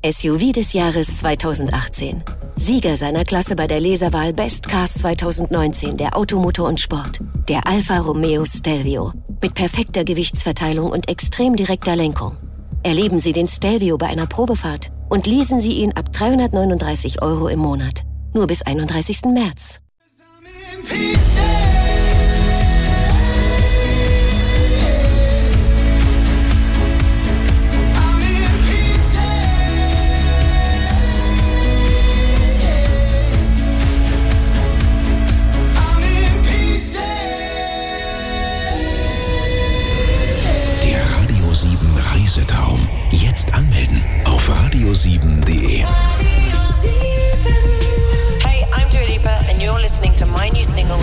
SUV des Jahres 2018. Sieger seiner Klasse bei der Leserwahl Best Cars 2019 der Automotor und Sport. Der Alfa Romeo Stelvio. Mit perfekter Gewichtsverteilung und extrem direkter Lenkung. Erleben Sie den Stelvio bei einer Probefahrt und leasen Sie ihn ab 339 € im Monat. Nur bis 31. März. Reisetraum. Jetzt anmelden auf radio7.de. Hey, I'm Dua Lipa and you're listening to my new single.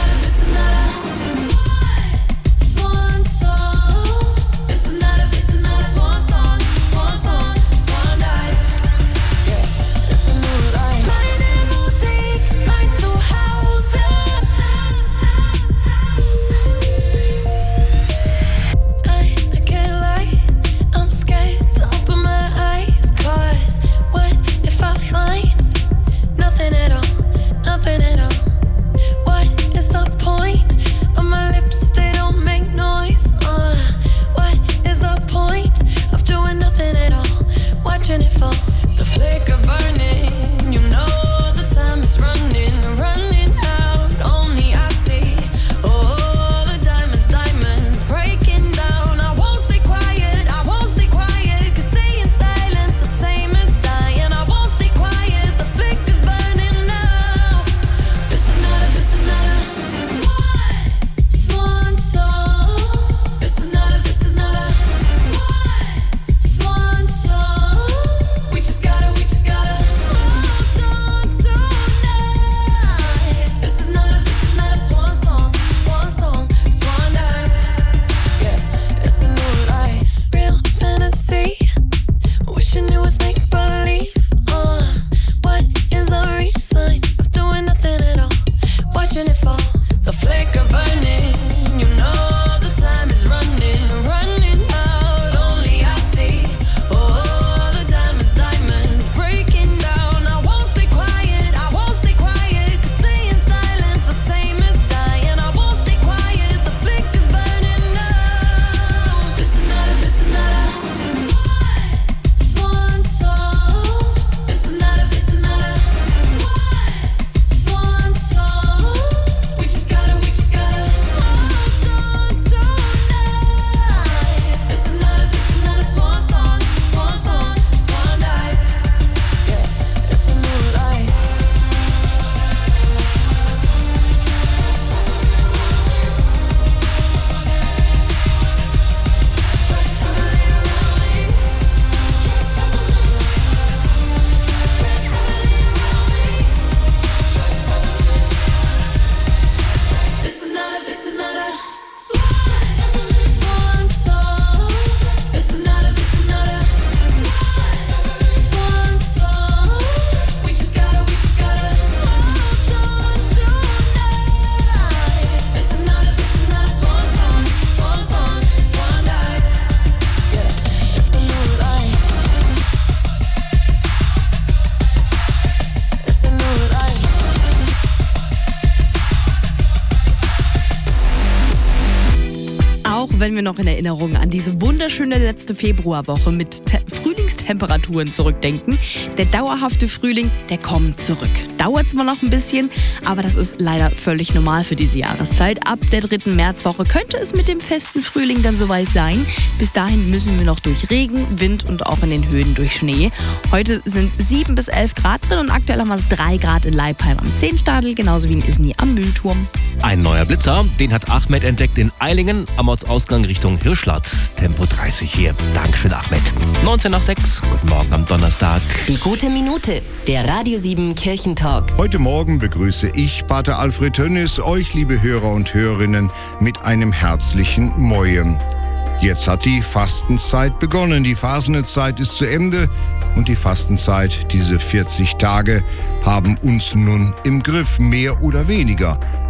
Wenn wir noch in Erinnerung an diese wunderschöne letzte Februarwoche mit Frühlingstemperaturen zurückdenken. Der dauerhafte Frühling, der kommt zurück. Dauert zwar noch ein bisschen, aber das ist leider völlig normal für diese Jahreszeit. Ab der 3. Märzwoche könnte es mit dem festen Frühling dann soweit sein. Bis dahin müssen wir noch durch Regen, Wind und auch in den Höhen durch Schnee. Heute sind 7 bis 11 Grad drin und aktuell haben wir 3 Grad in Leipheim am Zehnstadel, genauso wie in Isny am Mühlturm. Ein neuer Blitzer, den hat Ahmed entdeckt in Eilingen am Ortsausgang Richtung Hirschlatt. Tempo 30 hier. Dankeschön, Ahmed. 19 nach 6. Guten Morgen am Donnerstag. Die gute Minute, der Radio 7 Kirchentalk. Heute Morgen begrüße ich, Pater Alfred Tönnis, euch, liebe Hörer und Hörerinnen, mit einem herzlichen Moje. Jetzt hat die Fastenzeit begonnen. Die Fasnezeit ist zu Ende und die Fastenzeit, diese 40 Tage, haben uns nun im Griff, mehr oder weniger.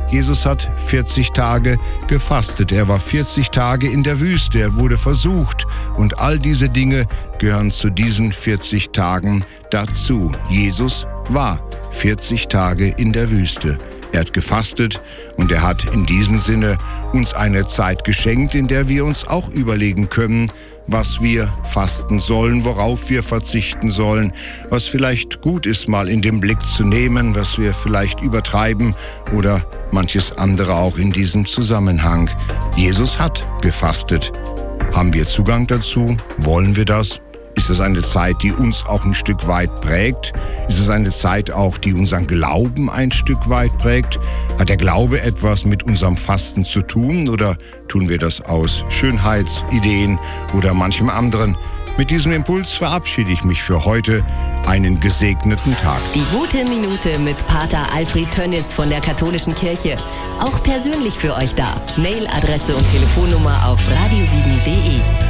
Jesus hat 40 Tage gefastet. Er war 40 Tage in der Wüste. Er wurde versucht. Und all diese Dinge gehören zu diesen 40 Tagen dazu. Jesus war 40 Tage in der Wüste. Er hat gefastet und er hat in diesem Sinne uns eine Zeit geschenkt, in der wir uns auch überlegen können, was wir fasten sollen, worauf wir verzichten sollen, was vielleicht gut ist, mal in den Blick zu nehmen, was wir vielleicht übertreiben oder manches andere auch in diesem Zusammenhang. Jesus hat gefastet. Haben wir Zugang dazu? Wollen wir das? Ist es eine Zeit, die uns auch ein Stück weit prägt? Ist es eine Zeit auch, die unseren Glauben ein Stück weit prägt? Hat der Glaube etwas mit unserem Fasten zu tun oder tun wir das aus Schönheitsideen oder manchem anderen? Mit diesem Impuls verabschiede ich mich für heute. Einen gesegneten Tag. Die gute Minute mit Pater Alfred Tönnis von der Katholischen Kirche. Auch persönlich für euch da. Mailadresse und Telefonnummer auf radio7.de.